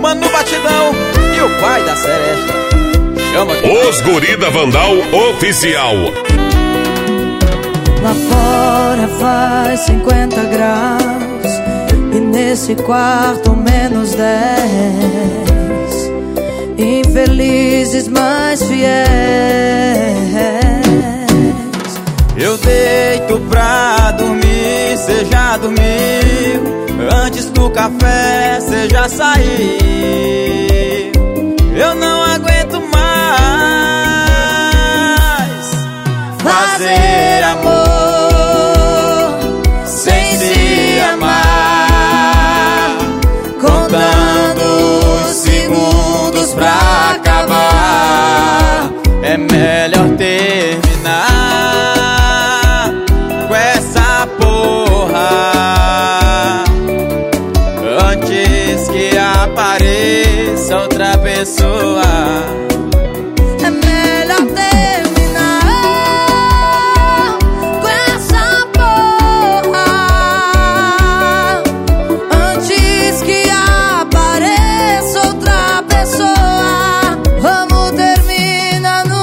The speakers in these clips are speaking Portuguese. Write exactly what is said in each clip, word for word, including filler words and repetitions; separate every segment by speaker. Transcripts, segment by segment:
Speaker 1: Mano Batidão e o pai da Seresta. Chama
Speaker 2: Os Guri da Vandal Oficial.
Speaker 3: Lá fora faz cinquenta graus e nesse quarto menos dez. Infelizes, mas fiéis.
Speaker 1: Eu deito pra dormir, cê já dormiu. Antes do café, cê já saiu. Eu não aguento mais fazer amor sem se amar, contando os segundos pra acabar. É melhor terminar com essa porra antes que apareça outra pessoa.
Speaker 3: É melhor terminar com essa porra antes que apareça outra pessoa. Vamos terminar no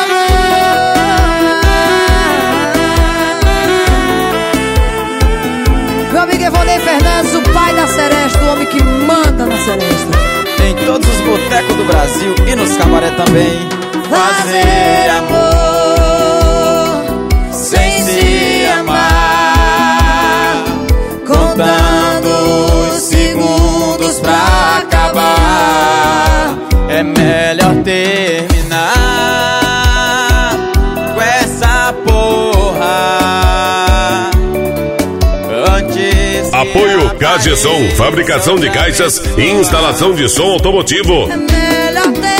Speaker 3: amor. Meu amigo Evandei Fernandes, o pai da Seresta, o homem que manda na Seresta.
Speaker 1: Em todos os botecos do Brasil e nos cabaré também.
Speaker 3: Fazer amor sem se amar, contando os segundos pra acabar.
Speaker 1: É melhor terminar com essa porra antes que
Speaker 2: Apoio Cagesom, fabricação de caixas e instalação de som automotivo.
Speaker 3: É melhor ter